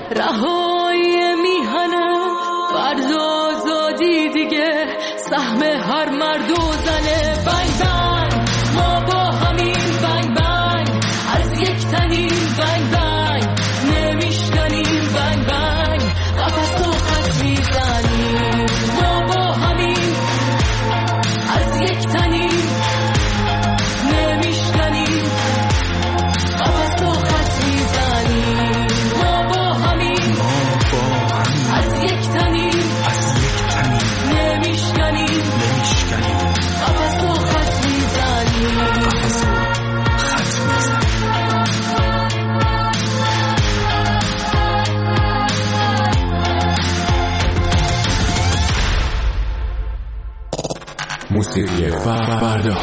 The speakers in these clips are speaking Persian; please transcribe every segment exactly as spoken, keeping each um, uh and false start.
رهایی میهنه فرد و آزادی دیگه سهم هر مرد و زنه. بنگ بنگ ما با همین بنگ بنگ از یک تنیم بنگ بنگ نمیشکنیم بنگ بنگ قفص و خط میزنیم ما با همین از یک تنیم نمیشکنیم قفص و خط میزنیم ما با همین از یک تنیم نمیشکنیم قفص و خط میزنیم. موسیقی فردا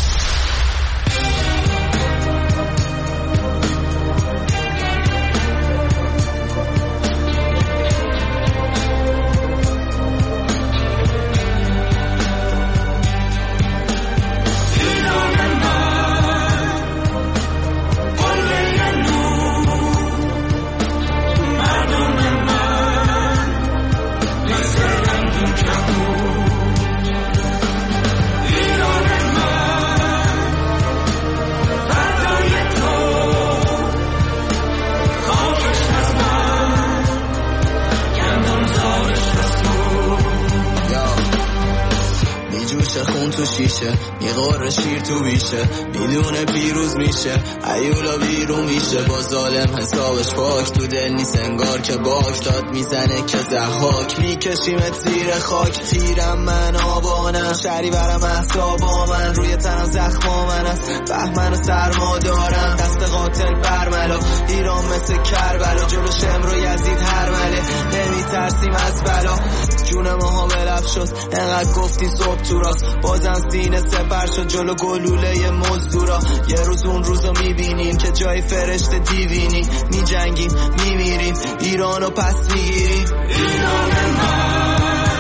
میقاره شیر تو بیشه میدونه پیروز میشه ایولا بیرون میشه با ظالم حسابش پاک تو دل نیست انگار که باک داد میزنه که زحاک میکشیمت زیر خاک تیرم من آبانم شری برم احسابا من روی تنم زخما من است بهمن و سرما دارم دست قاتل برملا ایران مثل کربلا جلوش امرو یزید هر مله نمیترسیم از بلا جون ماها بلب شد انقدر گفتی صبح تو راست بازم سینه سپر شد جلو گلوله مزدورا یه روز اون روزو میبینیم که جای فرشته دیوینی میجنگیم میمیریم ایرانو پس میگیریم ایران من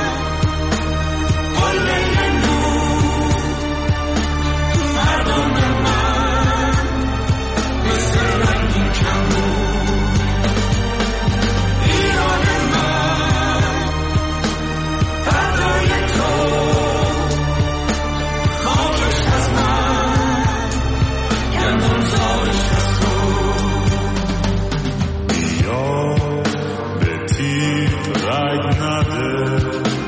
قله نور مردم من مثل رنگین کمون ایران من فردای تو خاکش از من گندم زارش از تو بیا به تیغ رگ نده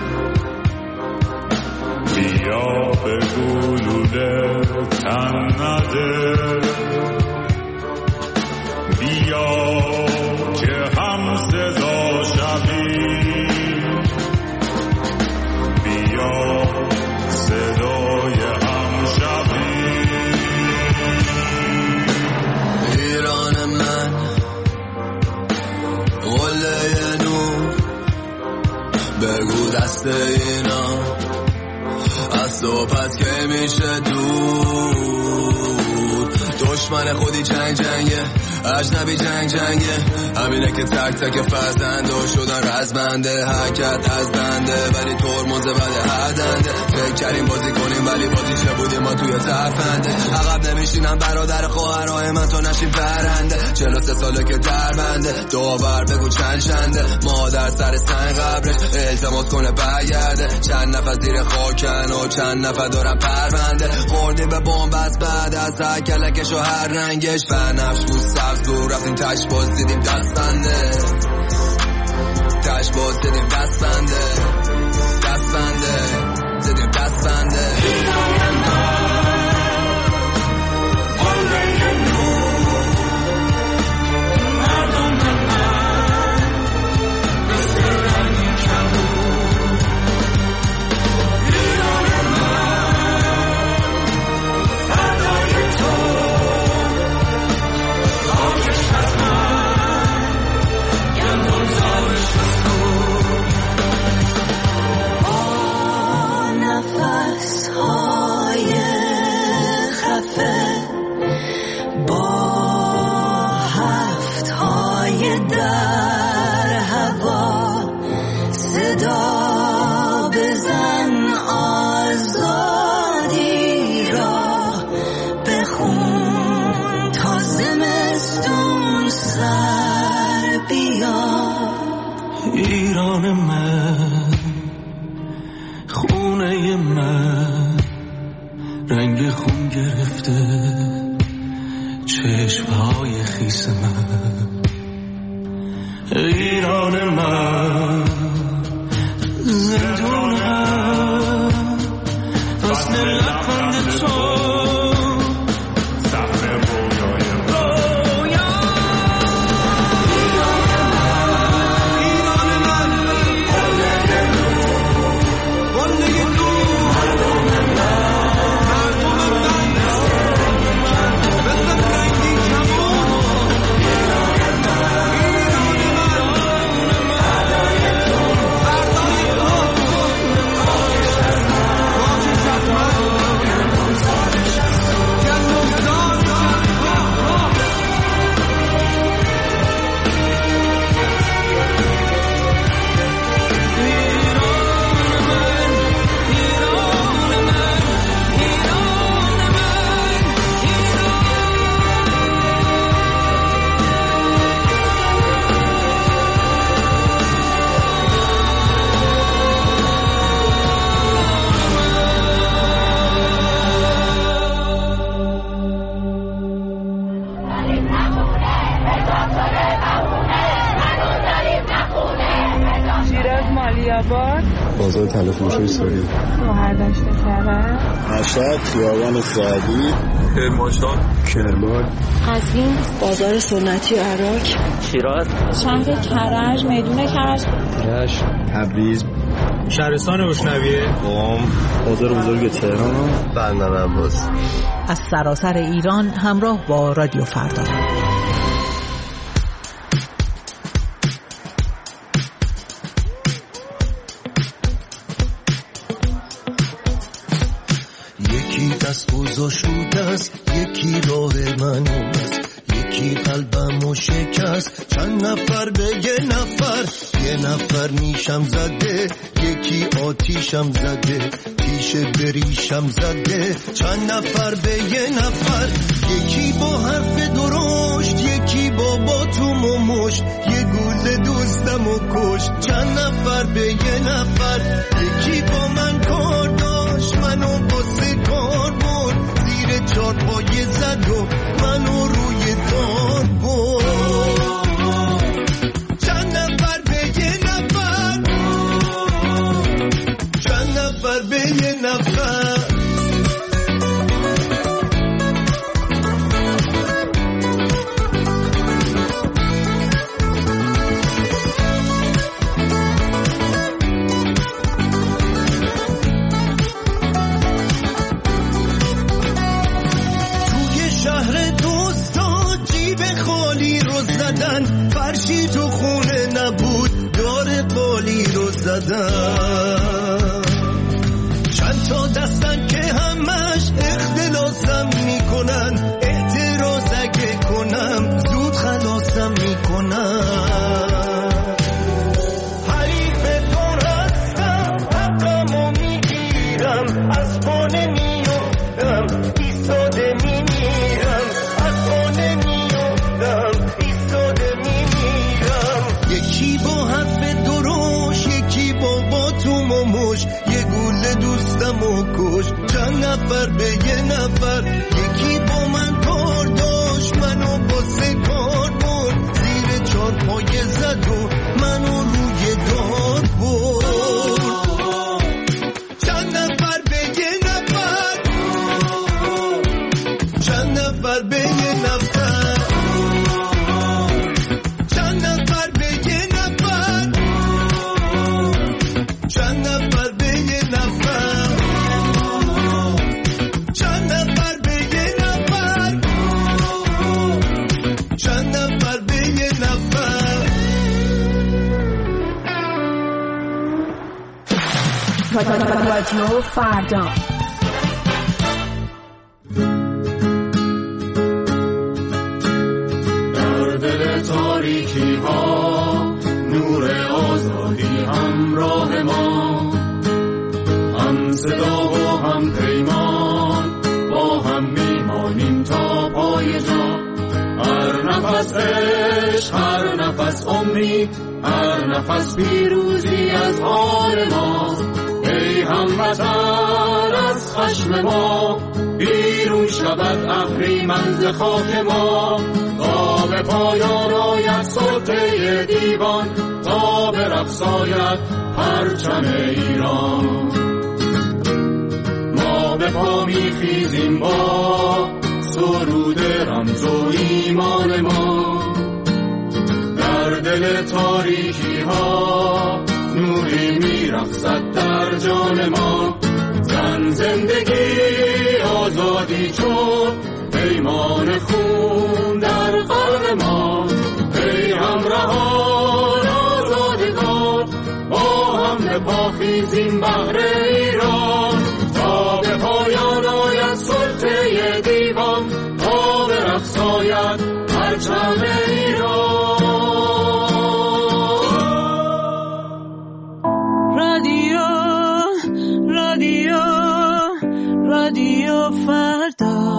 بیا به گلوله تن نده بیا که هم صدا شوی بیا صدای هم شوی ایران من قله نور بگو دست اینا از صحبت که میشه دور دشمن خودی جنگ جنگه اجنبی جنگ جنگه همینه که تک تک فرزنده شدن رزمنده حرکت از بنده ولی ترمز بده هردنده فکر کردیم بازی کنیم ولی بازی چه بودیم ما توی ترفنده عقب نمیشینم برادر خواهرای من تا نشیم برنده چهل و سه ساله که در بنده داور بگو چند شنده مادر سر سنگ قبرش التماس کنه برگرده چند نفر زیر خاکن و چند نفر دارن پرونده خوردیم به بمب از بعد از هر کلکش و هر رنگش بنفش بود سبز بود رفتیم تش باز دیدیم دست بنده تش باز دیدیم دست بنده دست بنده دیدیم دست بنده ایران من قله نور مردم من مثل رنگین کمون ایران من فردای تو خاکش از من گندم زارش از تو چشمهای خیس من، ایران من، زندون من، وصل لبخند تو بازار تلفروشی سوری شوهرداشت کرد مشهد خیابان سعدی کرمانشاه کرمان قزوین بازار سنتی عراق شیراز شهر کرج میدون کرج رشت تبریز شهرستان روشنویه قم بازار بزرگ تهران بندر عباس. از سراسر ایران همراه با رادیو فردا. دست گذاشت است یکی راه من است، یکی قلبمو شکست، چند نفر به یه نفر، یه نفر نیشم زده، یکی آتیشم زده، پیش بریشم زده، چند نفر به یه نفر، یکی با حرف درشت، یکی با باتوم و مشت، یه گوله دوستمو کشت، چند نفر به یه نفر، یکی با من کار داشت، منو باسه کار برد، زیر چار پایه زد و منو روی دار برد، چند نفر به یه نفر، چند نفر به یه نفر. فرشی تو خونه نبود دار قالی رو زدن، چند تا دستن که همش اختلاسم میکنن، اعتراض اگه کنم زود خلاصم میکنن، حریف تو هستم حقمو میگیرم، از خانه میوردم ایستاده میمیرم، از خانه میوردم یکی با حرف دروش، یکی با باتوم و مش، یه گوله دوستم و کش، چند نفر به یه نفر، یکی با من کار داشت، منو باسه کار برد، زیر چار پایه زد و منو روی دار برد، چند نفر به یه نفر، چند نفر به یه نفر، چند نفر به یه نفر، چند نفر به یه نفر، چند نفر به یه نفر، چند نفر به یه نفر. رادیو فردا در دل تاریکی ها نور آزادی همراه ما، هم صدا و هم پیمان با هم میمانیم تا پای جان، هر نفس عشق، هر نفس امید، هر نفس پیروزی از حال ما، ای هموطن از خشم ما پیروز بیرون شود اهریمن ز خاک ما، تا به پایان آید سلطه دیوان، تا به رقصاید پرچم ایران. ما به پا میخیزیم با سرود رمز و ایمان ما، در دل تاریکی ها نوری میرقصد در جان ما. زن زندگی آزادی چون پیمان خون در قلب ما، ای همراهان آزادگان با هم به پا خیزیم بهر ایران، تا به پایان آید سلطه دیوان، تا به رقص آید پرچم ایران. رادیو رادیو رادیو فردا.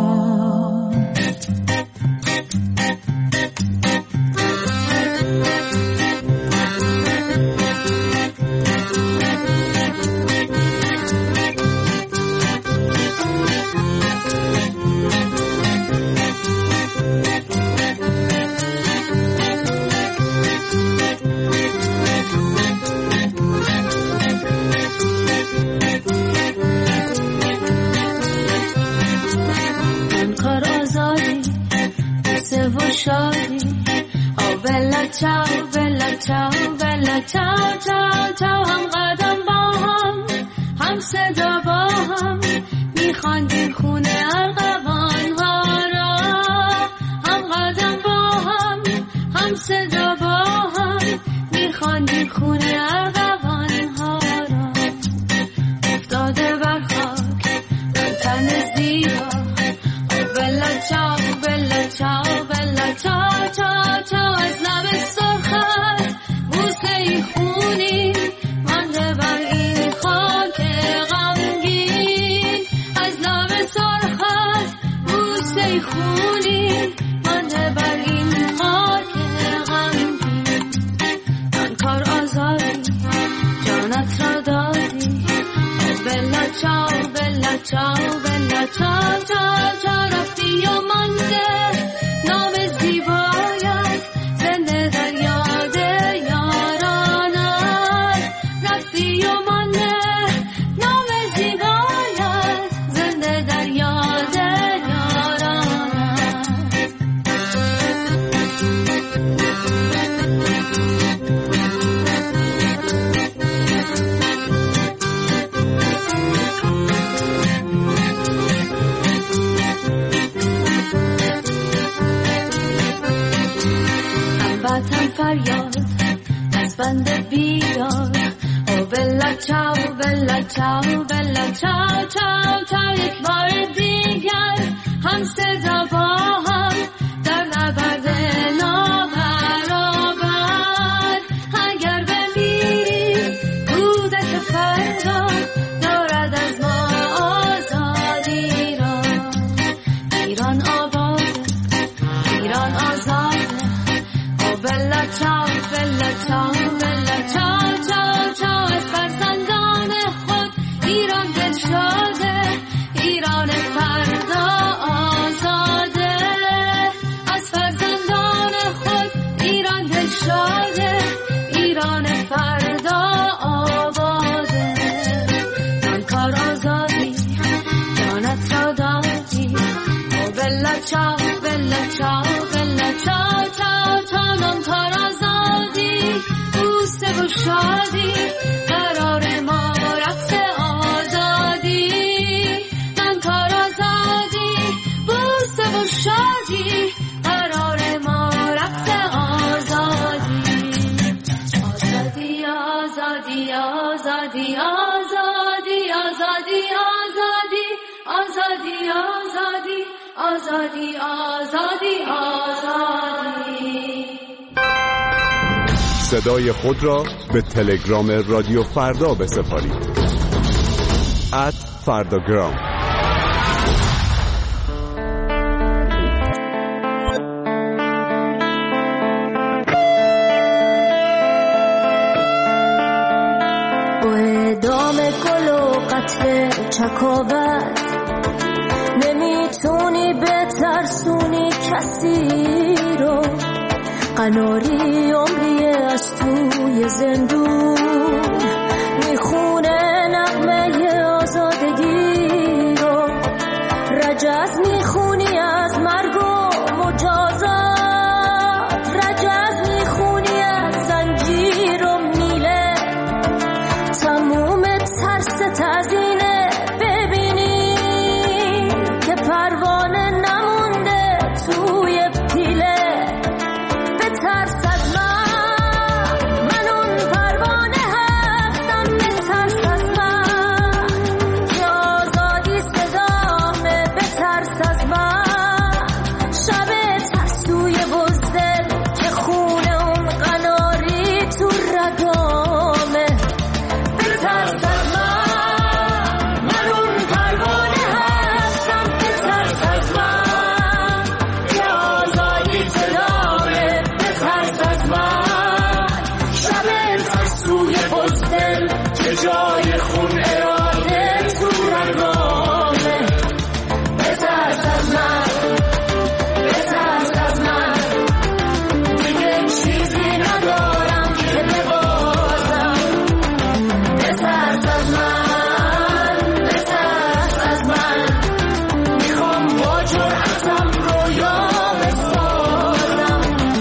چاو بلا چاو بلا چاو چاو چاو، هم قدم با هم هم صدا با هم میخواندیم خونه ارغوان ها را، هم قدم با هم هم صدا با هم میخواندیم خونه ارغوان ها را. افتاده بر خاک تن زیبا، بلا چاو بلا چاو بلا چاو چاو چاو، از لب سرخت بوسه ای خونی مانده بر این خاک غمگین، از لب سرخت بوسه ای خونی مانده بر این خاک غمگین. من کار آزادی جانت را دادی، بلا چاو بلا چاو بلا چاو چاو چاو، رفتی و مانده نام زیبایت زنده در یاد یارانت، رفتی و مانده نام زیبایت زنده در یاد یارانت. هموطن فریاد از بند بیدار، او بلا چاو بلا چاو بلا چاو چاو چاو، یک بار دیگر هم صدا با هم در نبرد نابرابر. اگر بمیریم کودک فردا دارد از ما آزادی را، ایران آباد ایران آزاده، او بلا چاو بلا چاو بلا چاو چاو چاو، از فرزندان خود ایران دل شاده، ایران فردا آزاده، از فرزندان خود ایران دل شاده، ایران فردا آباده. من کار آزادی جانت را دادی، او بلا چاو بلا چاو بلا چاو چاو چاو، من کار آزادی بوسه و شادی قرار ما رقص آزادی، من کار آزادی بوسه و شادی قرار ما رقص آزادی. آزادی آزادی آزادی آزادی آزادی آزادی آزادی آزادی آزادی آزادی. صدای خود را به تلگرام رادیو فردا بسپارید. ات فرداگرام. با دام گل و قطر چکاوت نمی کسی رو، قناری عمری از توی زندون میخونه نغمه آزادگی رو. رجز میخونی از مرگ و مجازات، رجز میخونی از زنجیر و میله، تموم ترست از اینه ببینی که پروانه نمونده توی پیله. به ترس از من، من اون پروانه هستم، به ترس از من که آزادی صدامه، به ترس از من شب ترسوی بزدل که خونه اون قناری تو رگامه. به ترس از من، من اون پروانه هستم، به ترس از من که آزادی صدامه، به ترس از من شب ترسوی بزدل که جای خون اراده تو رگامه. به ترس از من، به ترس از من دیگه چیزی ندارم که ببازم. به ترس از من، به ترس از من میخوام با جرأتم رویا بسازم.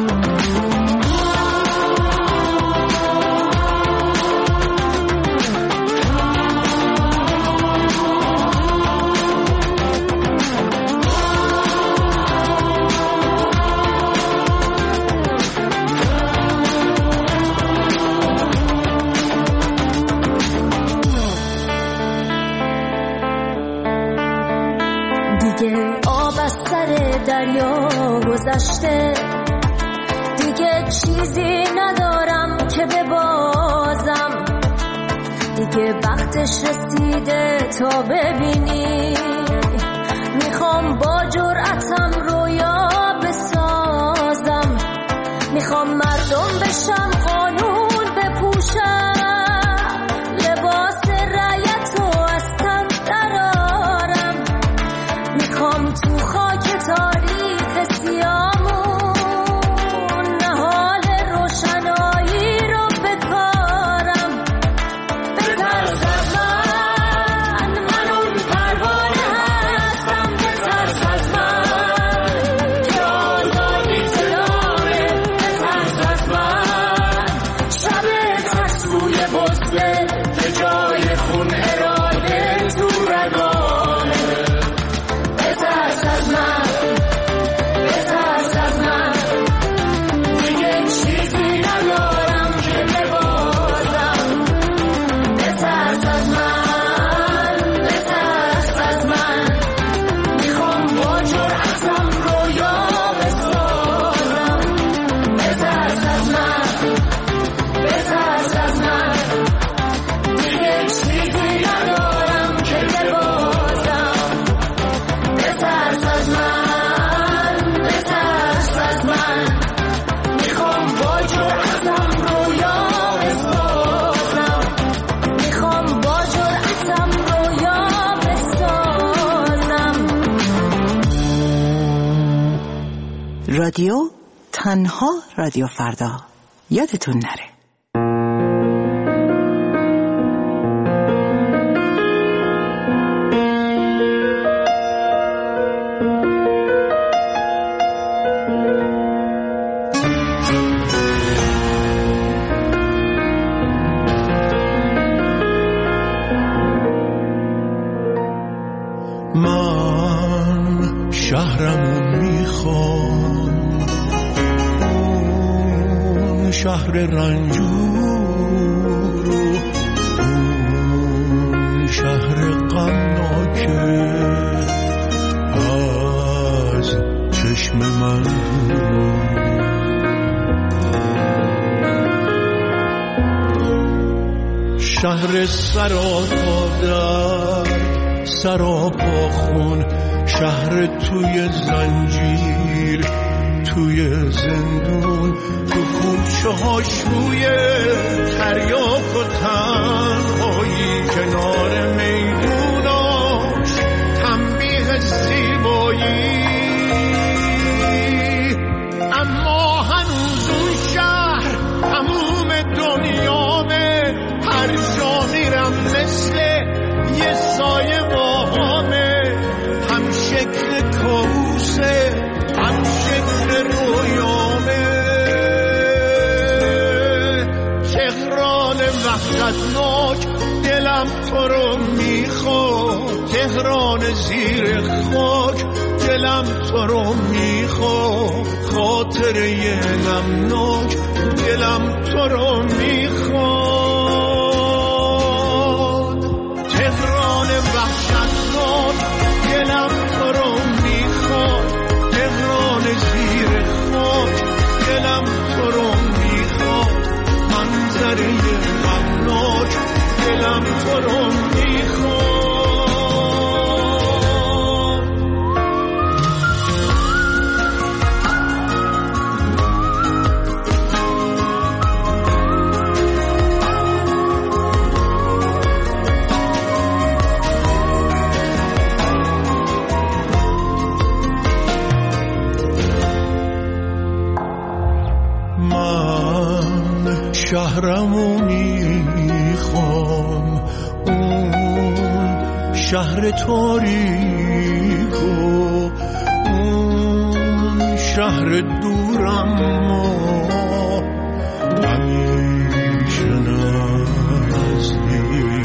دیگه آب از سر دریا گذشته، دیگه چیزی ندارم که ببازم. دیگه وقتش رسیده تا ببینی، میخوام با جرأتم رویا بسازم. میخوام مردم بشم، قانون بپوشم، لباس رعیت رو از تن درارم. میخوام تو خاک تاریخ سیامون نهال روشنایی رو بکارم. به ترس از من، من اون پروانه هستم، به ترس از من که آزادی صدامه، به ترس از من شب ترسوی بزدل که جای خون اراده تو رگامه. به ترس از من، به ترس از من دیگه چیزی ندارم که ببازم. به ترس از من، به ترس از من میخوام با جرأتم رویا بسازم. به ترس از من، به ترس از من دیگه چیزی ندارم که ببازم. به ترس از من، به ترس از من میخوام با جرأتم رویا بسازم. میخوام با جرأتم رویا بسازم. رادیو تنها رادیو فردا، یادتون نره. من شهرمون میخوام، اون شهر رنجور و اون شهر غمناکه از چشم من. شهر سراپا در سراپا خون، شهر توی زنجیر توی زندون، تو کوچه ها شوی تریاک و تنهایی، کنار میدوناش تنبیه زیبایی. میخواد، خاطره نمناک دلم تو رو میخواد. تهران وحشتناک دلم تو رو میخواد، تهران زیر خاک دلم تو رو میخواد، منظره غمناک دلم تو رو میخواد. شهرمو میخوام، اون شهر تاریک و اون شهر دورم همیشه نزدیک.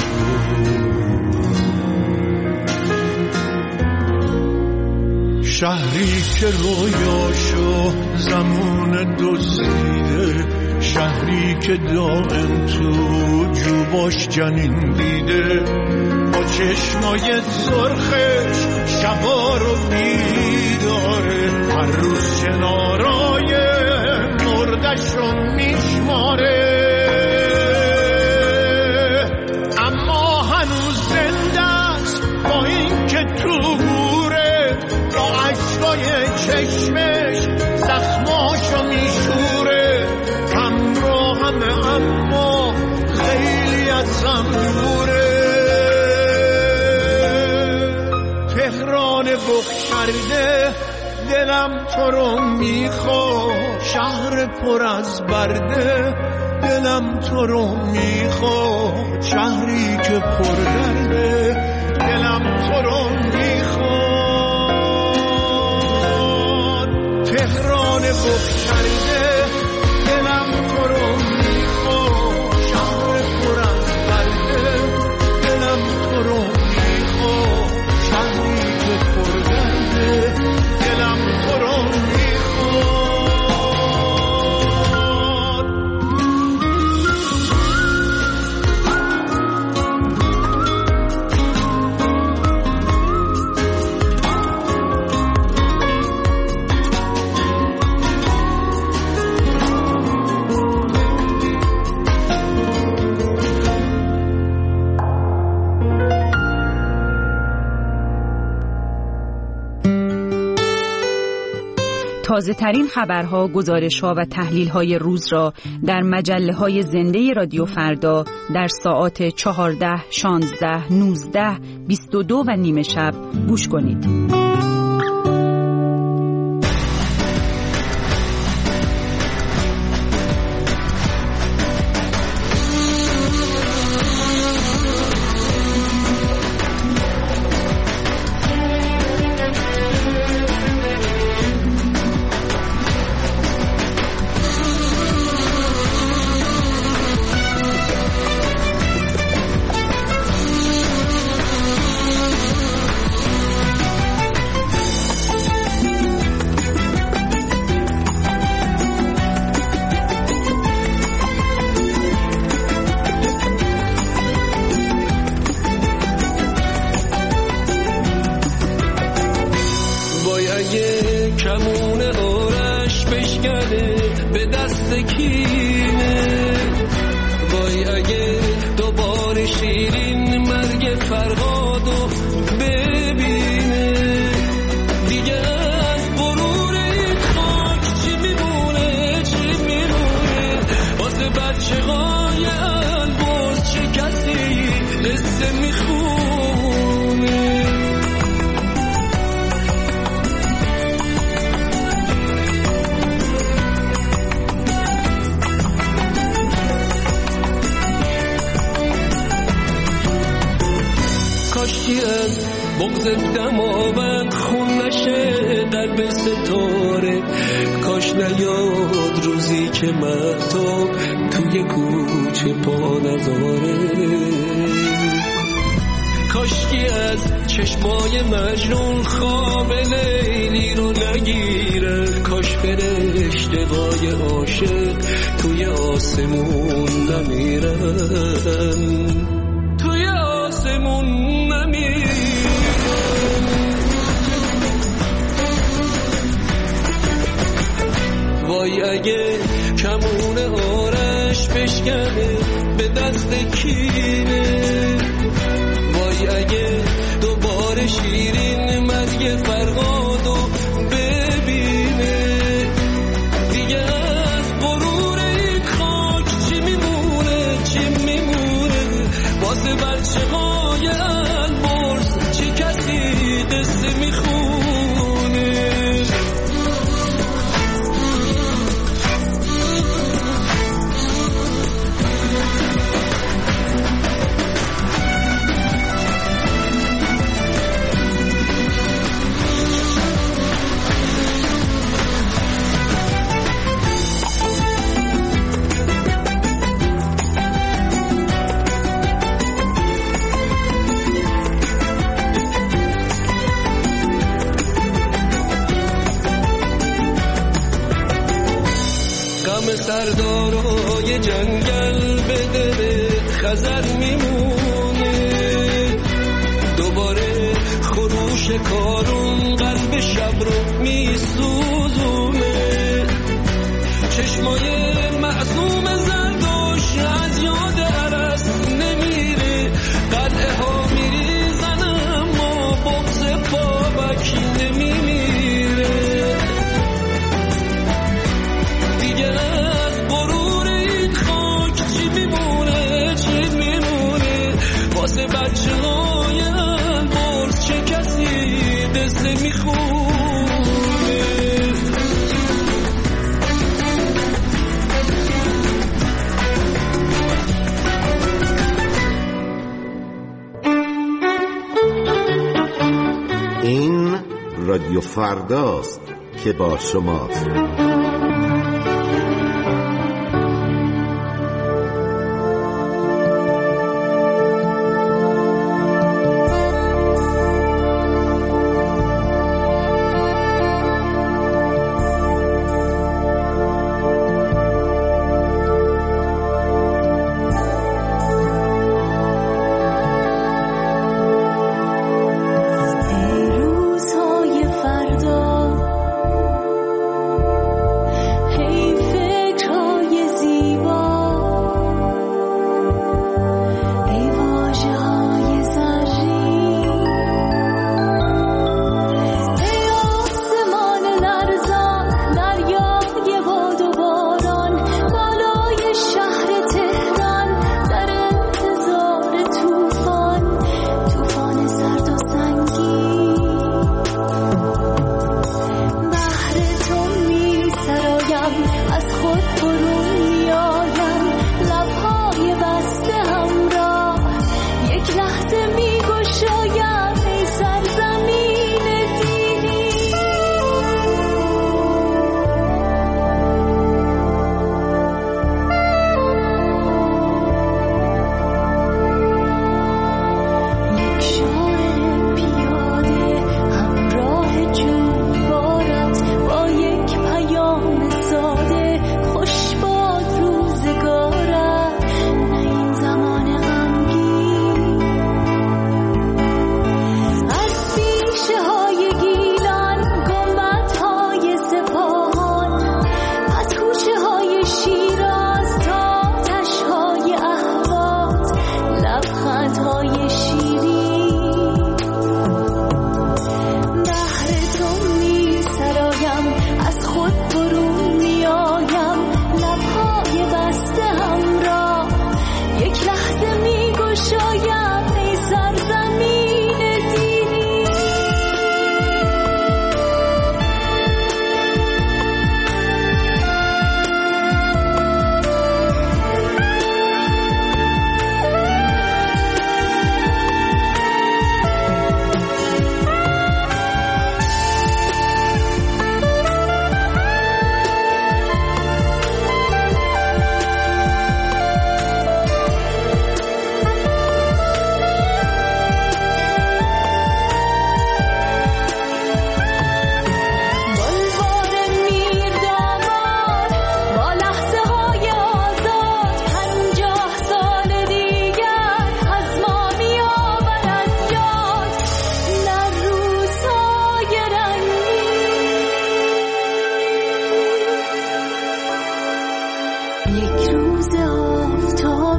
شهری که رویاشو زمان دزدیده، شهری که دائم تو جوباش جنین دیده، با چشمای سرخش شبا رو بیداره، هر روز کنارای مردش رو میشماره، اما هنوز زنده است با این که تو گوره، با عشقای چشمش زخماشو میشوره، اما خیلی ازم دوره. تهران بخشرده دلم تو رو میخواد، شهر پر از برده دلم تو رو میخواد، شهری که پر درده دلم تو رو میخواد. تهران بخشرده دلم تو رو میخواد، شهر پر از برده دلم تو رو میخواد، شهری که پر درده دلم تو رو تازه ترین خبرها، گزارش‌ها و تحلیل‌های روز را در مجله‌های زنده رادیو فردا در ساعات چهارده، شانزده، نوزده، بیست و دو و نیمه شب گوش کنید. بغض دماوند خون نشه در به ستاره، کاش نیاد روزی که مهتاب توی کوچه پا نذاره، کاشکی از چشمای مجنون خواب لیلی رو نگیره، کاش فرشته‌های عاشق توی آسمون نمیرن، توی آسمون نمیرن. وای اگه کمون آرش بشکنه به دست کینه، وای اگه دوباره شیرین مرگ فرهادو ببینه، دیگه از غرور این خاک چی میمونه، چی میمونه واسه بچه های البرز، چه کسی قصه میخونه. سردارای جنگل به دل خزر میمونه، دوباره خروش کارون قلب شب رو میسوزونه، چشمای معصوم زردوش از یاد عرس نمیره، قلعه ها میریزن اما بغض بابک نمیمیره، دیگه واسه بچه های البرز چه کسی دسته میخونه. این رادیو فرداست که با شماست.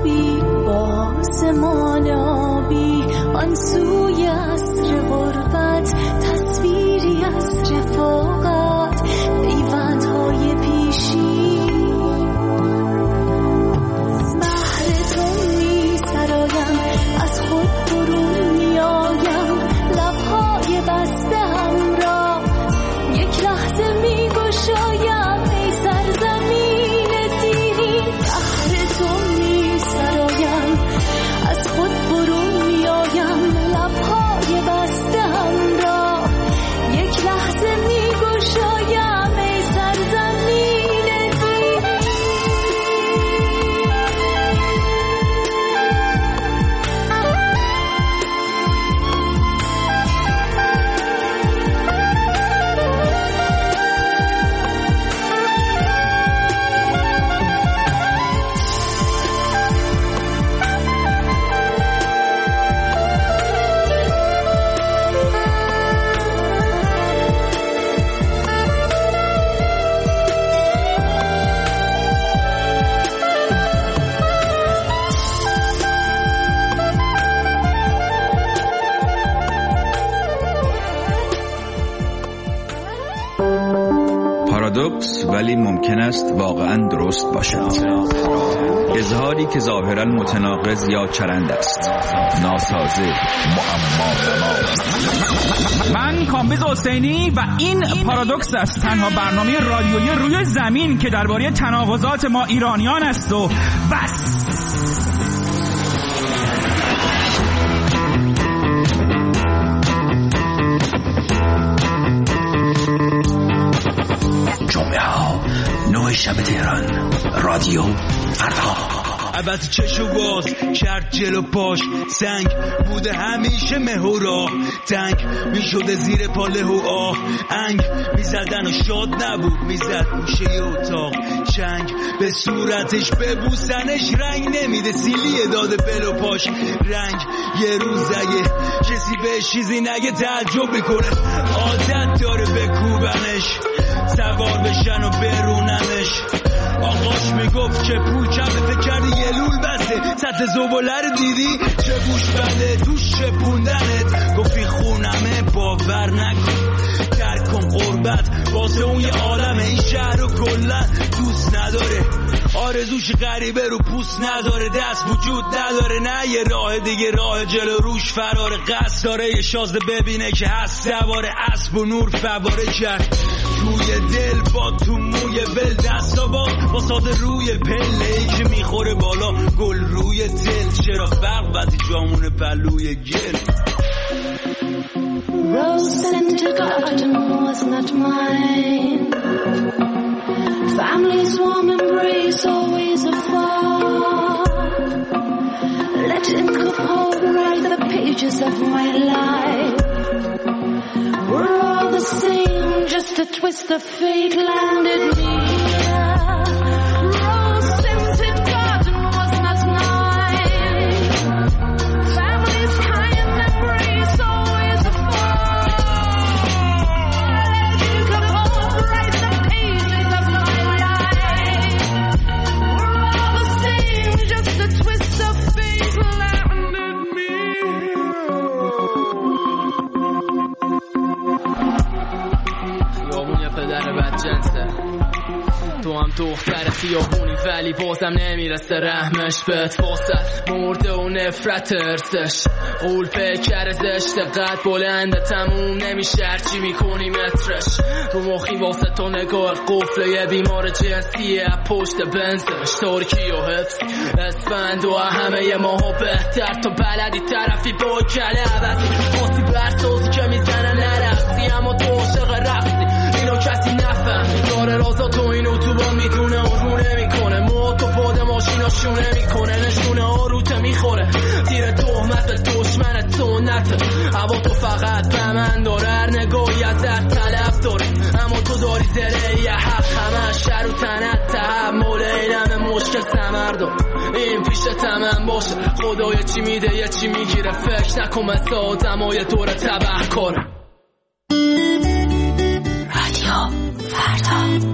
آبی با آسمان آبی آن سوی عصر غربت تصویری از رفاقت پیوندهای پیشی بحر تو می سرایم از خود برون می آیم لبهای بسته همراه یک لحظه می گشایم ای سرزمین دیرین بحر تو می سرایم از خود برون می آیم لبهای بسته همراه یک لحظه می گشایم ای سرزمین دیرین پارادوکس ولی ممکن است واقعا درست باشد. اظهاری که ظاهرا متناقض یا چرند است، ناسازه، معما نما. من کامبیز حسینی و این پارادوکس است، تنها برنامه رادیویی روی زمین که درباره تناقضات ما ایرانیان است و بس. جمعه ها نوع شب تهران رادیو فردا. عوض چشو باز کرد جلو پاش سنگ بوده همیشه مهورا تنگ میشده زیر پاله و آه انگ میزدن و شاد نبود میزد موشه اتاق چنگ به صورتش ببوسنش رنگ نمیده سیلیه داده بلو پاش رنگ یه روزه کسی به چیزی نگه تعجب میکنه عادت داره بکوبنش سوار بشن و بروننش آقاش میگفت که پول کمه فکر کردی یه لول بسته سطح زباله رو دیدی چه بوش بده توش شپوندنت گفتی خونمه باور نکن درک کن قربت واسه اون یه عالمه این شهر رو کلن دوست نداره آرزوش غریبه رو پوست نداره دست وجود نداره نه یه راه دیگه راه جلو روش فرار قصد داره یه شازده ببینه که هست سواره اسب و نور فواره کرد توی دل با تو موی ول دستا با واساد روی پله ای که میخوره بالا گل روی دل چرا فرق وقتی جامون پلوی گل Rose scented garden was not mine Family's warm embrace always afar Letting the poet write the pages of my life We're all the same, just a twist of fate landed me here Rose scented garden was not mine Family's kind embrace always afar Letting the poet write the pages of my life We're all the same, just a twist of fate landed me خیابون یه پدر بدجنسه تو هم دختر خیابونی ولی بازم نمیرسه رحمش بهت واسه مرده و نفرت ارسش قول پیکر زشت قد بلنده تموم نمیشه هرچی میکنی مترش رو مخی واسه تو نگاه قفله یه بیمار جنسیه پشت بنزش ترکی و حفظ اسفند و همه ی ماها بهتر تو بلدی طرفی با کله عوضی خاصی برسازی که میزنه نرفتی اما تو عاشق رفتی اینو کسی نفهم داره رازا تو اینو تو با میدونه و رو نمیکنه ما تو پاد ماشینا شونه میکنه نشونه ها روته میخوره تیر تهمت به دشمن سنته هوا تو فقط به من داره هر نگاهی از هر طلب داره اما تو داری زره یه حق همه شر و تنت تحمل اینم مشکل سمر داره این پیش تمن باشه خدای چی میده یه چی میگیره فکر نکن مثل آدم های دور تبه کاره رادیو فردا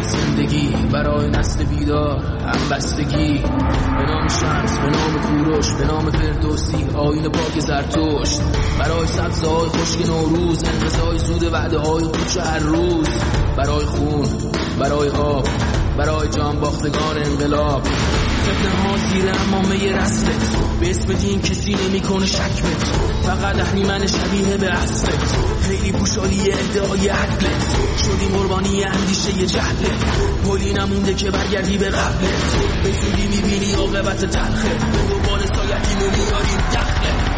زندگی برای نسل بیدار، همبستگی به نام شمس، به نام کوروش، به نام فردوسی، آیین پاک زرتشت، برای سبزهای خشک نوروز، انقضای زود وعده های پوچ هر روز، برای خون، برای آب، برای جان باختگان انقلاب، فتنه ها زیر امامه رسلت، به اسم دین کسی نمی کنه شک بت، فقط اهریمن شبیه به اصلت، خیلی پوشالی ادعای عدلت، شدیم قربانی اندیشه جهلت، پلی نمونده که برگردی به قبلت، به زودی میبینی عاقبت تلخه، به دوباره سایتیمو میاریم دخله.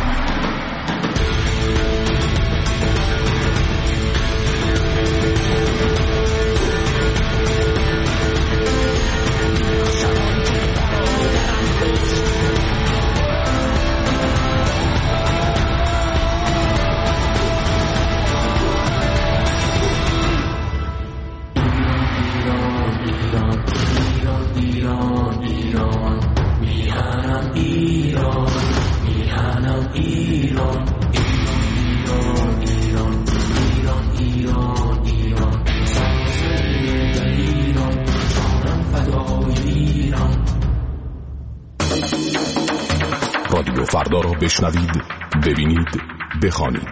رادیو فردا را بشنوید، ببینید، بخوانید.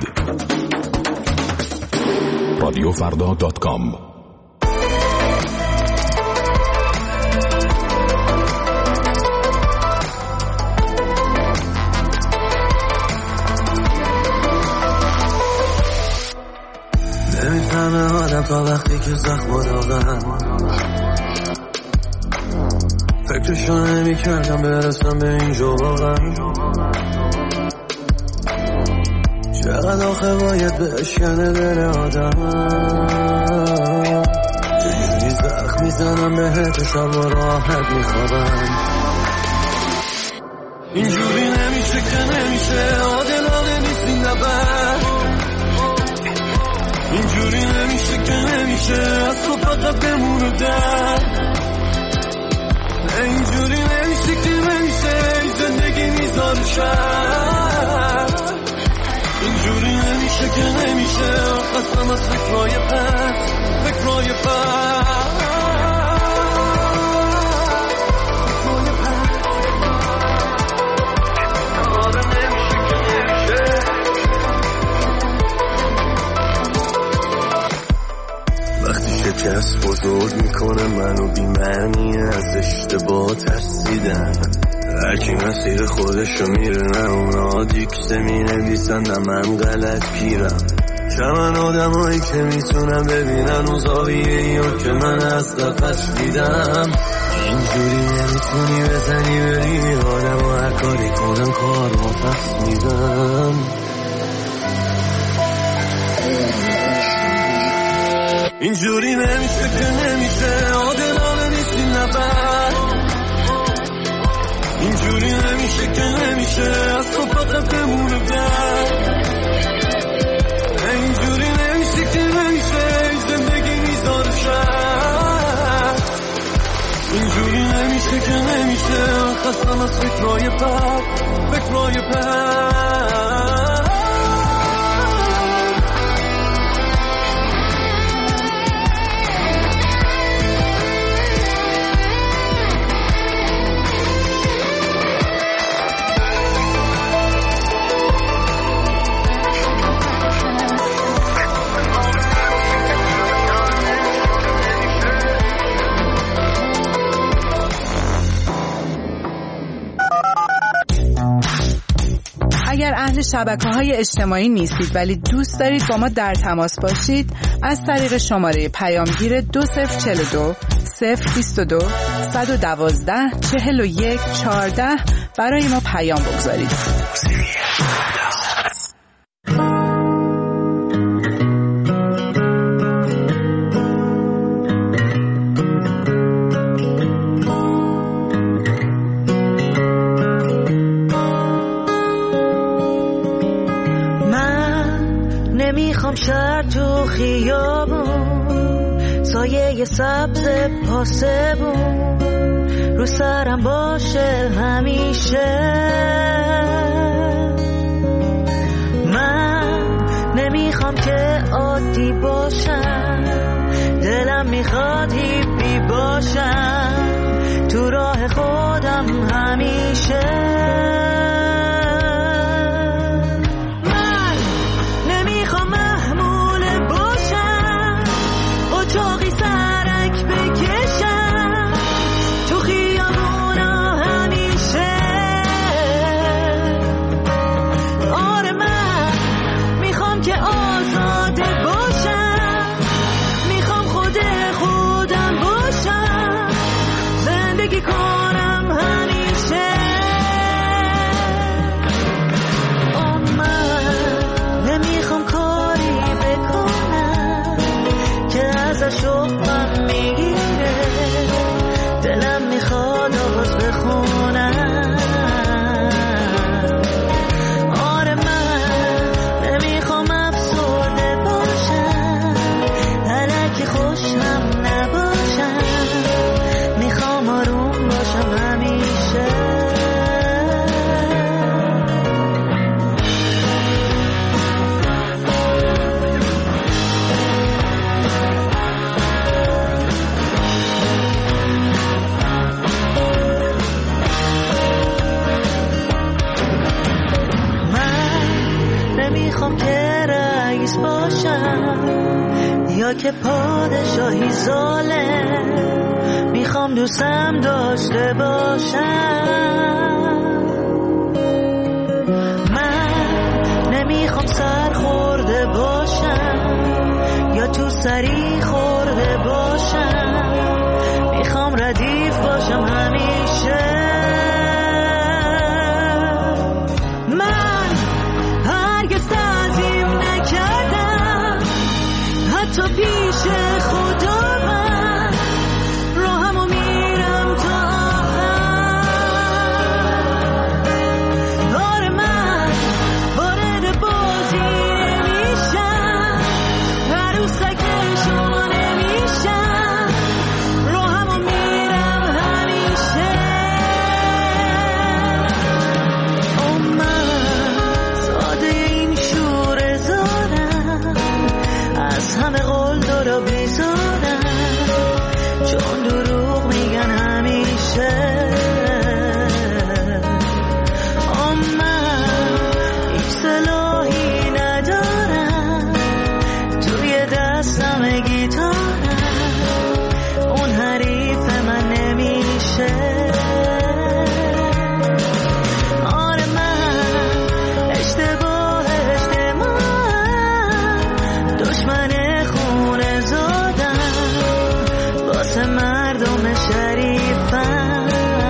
رادیو فردا دات کام. نمیفهمه آدم تا وقتی که زخم دادن، فکرشو نمی کردم برسم به اینجا واقعا، چقدر آخه باید بشکنه دل آدم، چجوری زخم میزنم بهت شب و راحت میخوابم، اینجوری نمیشه که نمیشه، عادلانه نیست این نبر، اینجوری نمیشه که نمیشه، از تو فقط بمونه در، اینجوری نمیشه که نمیشه، این زندگی میذاره شر، اینجوری نمیشه که نمیشه، خستم از فکرهای پس، فکرهای پس، فکرهای پس، آره نمیشه که نمیشه. وقتی شکست بزرگ میکنه منو بی‌معنی، از اشتباه ترسیدن، هرکی مسیر خودشو میره، نه اونا دیکته می نویسن نه من غلط پیرم، چمن آدم هایی که میتونم ببینن و زاویه ای که من از قفص دیدم، اینجوری نمیتونی بزنی بری آدم و هر کاری کنم کار و پس میدم، اینجوری نمیشه که نمیشه، عادلانه نیست این نبر، اینجوری نمیشه که نمیشه، از تو فقط بمونه در، اینجوری نمیشه که نمیشه، این زندگی میذاره شر، اینجوری نمیشه که نمیشه، خستم از فکرهای پس، فکرهای پس. اگر اهل شبکه‌های اجتماعی نیستید ولی دوست دارید با ما در تماس باشید، از طریق شماره پیامگیر دو صفر چهل و دو صفر بیست و دو صد و دوازده چهل و یک چهارده برای ما پیام بگذارید. نمیخوام شهر تو خیابون، سایه سبز پاسبون رو سرم باشه همیشه، من نمیخوام که عادی باشم، دلم میخواد هیپی باشم تو راه خودم همیشه. من نمیخوام محمول باشم اتاقی سرک بکشم تو خیابونا همیشه. آره من میخوام که آزاده باشم، میخوام خود خودم باشم، زندگی کنم همیشه. آه من نمیخوام کاری بکنم که ازش شوقم میگیره، دلم میخواد آواز بخونم. آره من نمیخوام افسرده باشم، الکی خوشم نباشم، میخوام آروم باشم همیشه. نمیخوام که رئیس باشم یا که پادشاهی ظالم، میخوام دوستم داشته باشم. من نمیخوام سر خورده باشم یا تو سری خورده باشم، میخوام ردیف باشم همیشه. من هرگز تعظیم نکردم حتی پیش خدا، من راهمو میرم تا آخر. آره من وارد بازی نمیشم، عروسک شما نمیشم، راهمو میرم همیشه. آه من ساده این شور زارم، از همه قول دارا بیزارم، چون دروغ میگن همیشه. آه من هیچ سلاحی ندارم، توی دستم گیتارم، اون حریف من نمیشه. آره من اشتباه اشتباه دشمن خونه زادم، واسه مردم شریفم.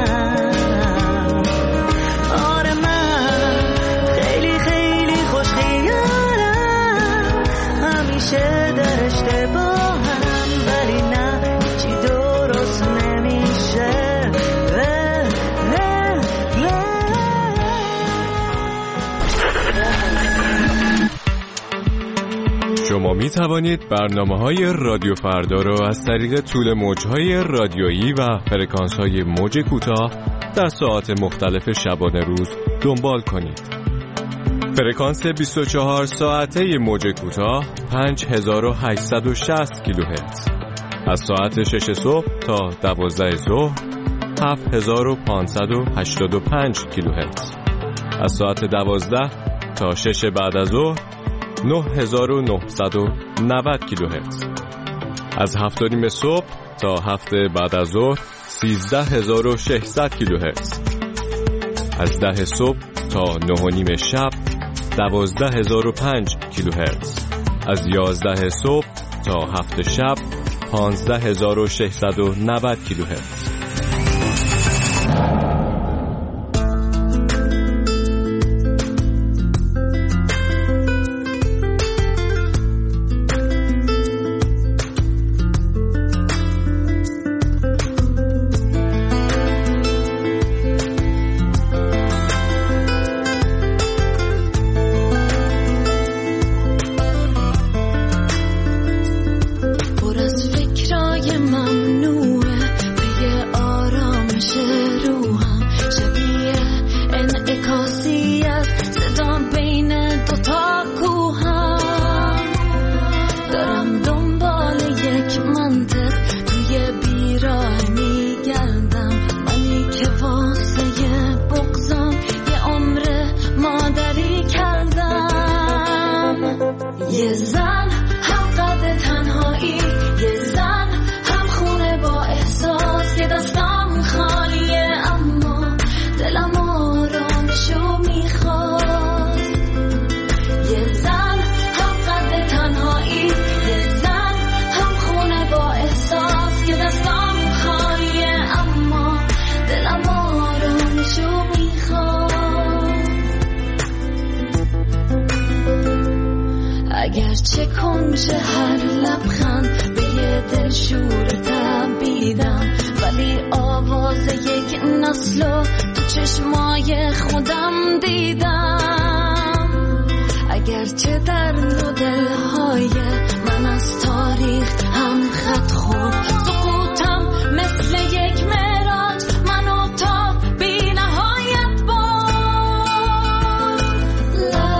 آره من خیلی خیلی خوش خیالم، همیشه در اشتباهم، ولی نه هیچی درست نمیشه. شما می توانید برنامه های رادیو فردا را از طریق طول موجهای رادیویی و فرکانس های موج کوتاه در ساعات مختلف شبانه روز دنبال کنید. فرکانس بیست و چهار ساعته موج کوتاه پنج هزار و هشتصد و شصت کیلوهرتز، از ساعت شش صبح تا دوازده ظهر هفت هزار و پانصد و هشتاد و پنج کیلوهرتز، از ساعت دوازده تا شش بعد از ظهر نه هزار و نهصد و نود کیلوهرتز، از هفت و نیم صبح تا هفت بعد از ظهر سیزده هزار و ششصد کیلوهرتز، از ده صبح تا نه و نیم شب دوازده هزار و پنج کیلوهرتز، از یازده صبح تا هفت شب پانزده هزار و ششصد و نود کیلوهرتز. پر از فکرای ممنوعه، به یه چه کنج هر لبخند به یه دل شور تبیدم، ولی آواز یک نسلو تو چشمای خودم دیدم. اگرچه در نو دلهای من از تاریخ هم خط خورد، سقوطم مثل یک معراج منو تا بی نهایت برد. لا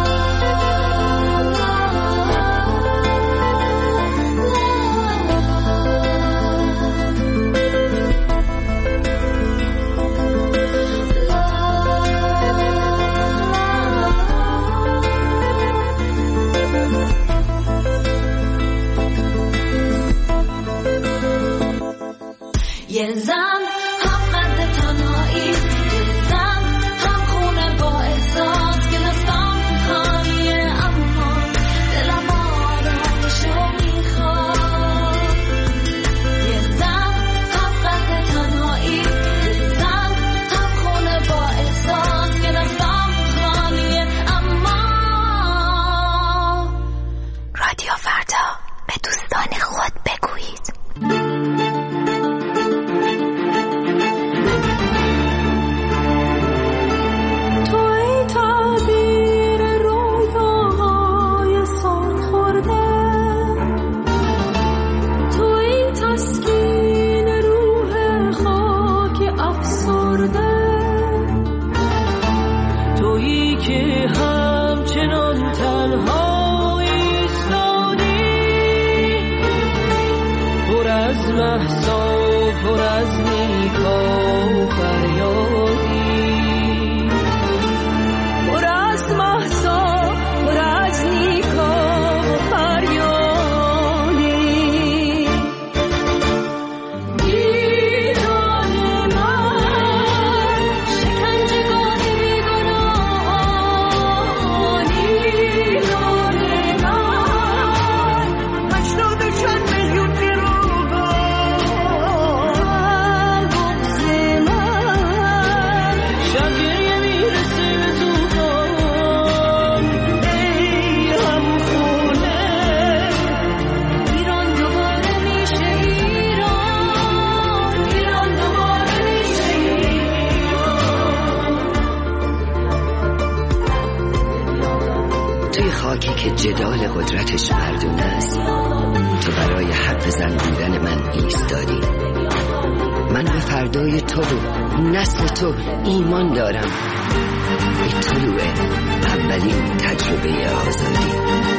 یه زن هم قد تنهایی، یه زن هم خونه با احساس که دستم خالیه اما دلم آرامشو میخواد. یه زن هم قد تنهایی، یه زن هم خونه با احساس که دستم خالیه اما. رادیو فردا، به دوستان خود بگویید. پر از نیکا و فریادی، پر از محسا، پر از نیکا و فریادی. ایران من شکنجهگاه بیگناهان، ایران من مشتاق چند میلیون خاکی که جدال قدرتش مردونه است، تو برای حرف زن بودن من ایستادی. من به فردای تو و نسل تو ایمان دارم، به طلوع اولین تجربه آزادی.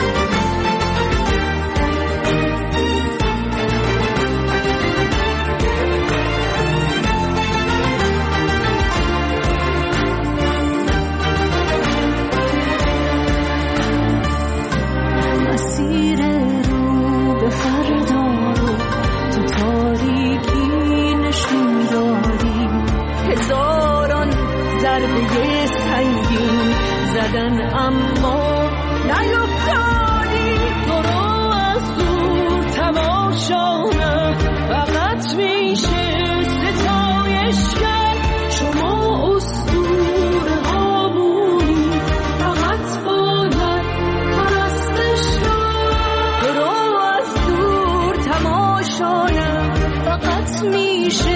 اما نیفتادی، تو رو از دور تماشانم فقط میشه ستایش کرد. شما اسطوره ها بودی، فقط باید پرستش کرد. تو رو از دور تماشانم فقط میشه